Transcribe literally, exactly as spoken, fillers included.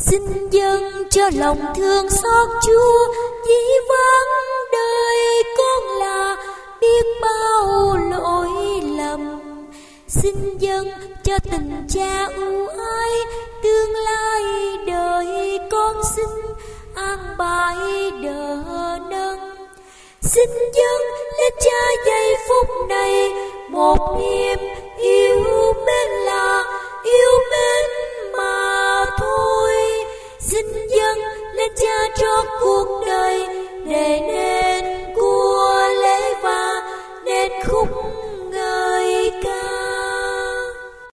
Xin dâng cho lòng thương xót Chúa, dĩ vãng đời con là biết bao lỗi lầm. Xin dâng cho tình cha ưu ái, tương lai đời con xin an bài đỡ nâng. Xin dâng lên cha giây phút này một niềm yêu mến là yêu mến mà thôi. Xin dâng lên cha cho cuộc đời để nên của lễ và nên khúc